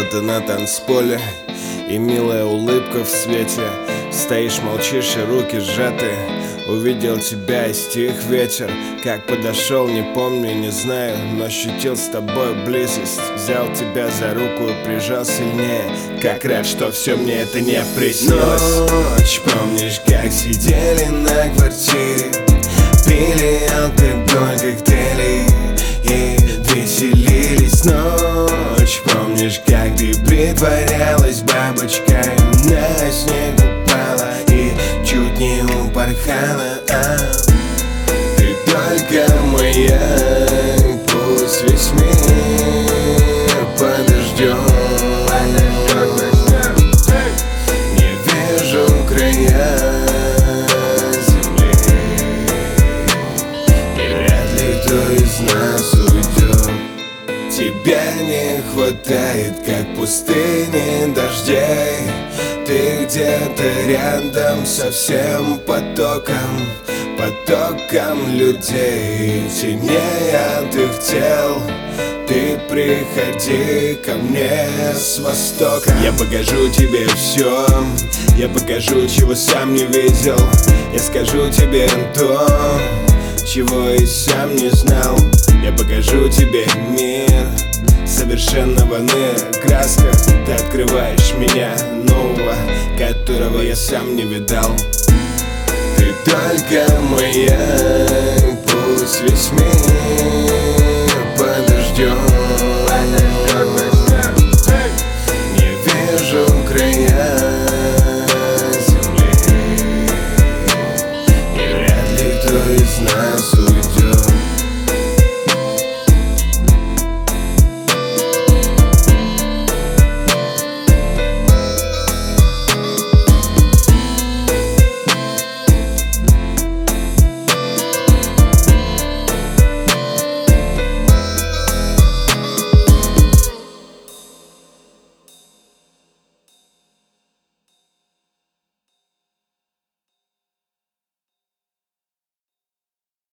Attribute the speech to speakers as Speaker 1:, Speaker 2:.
Speaker 1: где-то на танцполе, и милая улыбка в свете. Стоишь, молчишь, и руки сжаты. Увидел тебя и стих ветер. Как подошел, не помню, не знаю, но ощутил с тобой близость. Взял тебя за руку и прижал сильнее. Как рад, что все мне это не приснилось. Ночь, помнишь, как сидели на квартире, пили алкоголь, коктейли и веселились. Ночь, помнишь, как ты притворялась бабочкой, на снег упала и чуть не упорхала. Ты только моя, пусть весь мир подождет. Не вижу края земли, и вряд ли кто из нас уйдет. Тебя не хватает, как пустыни дождей. Ты где-то рядом со всем потоком людей. Темнее от их тел, ты приходи ко мне с востока. Я покажу тебе все, я покажу, чего сам не видел. Я скажу тебе то, чего и сам не знал. Я покажу тебе мир совершенно в иных красках. Ты открываешь меня нового, которого я сам не видал. Ты только моя, пусть весь мир подождет.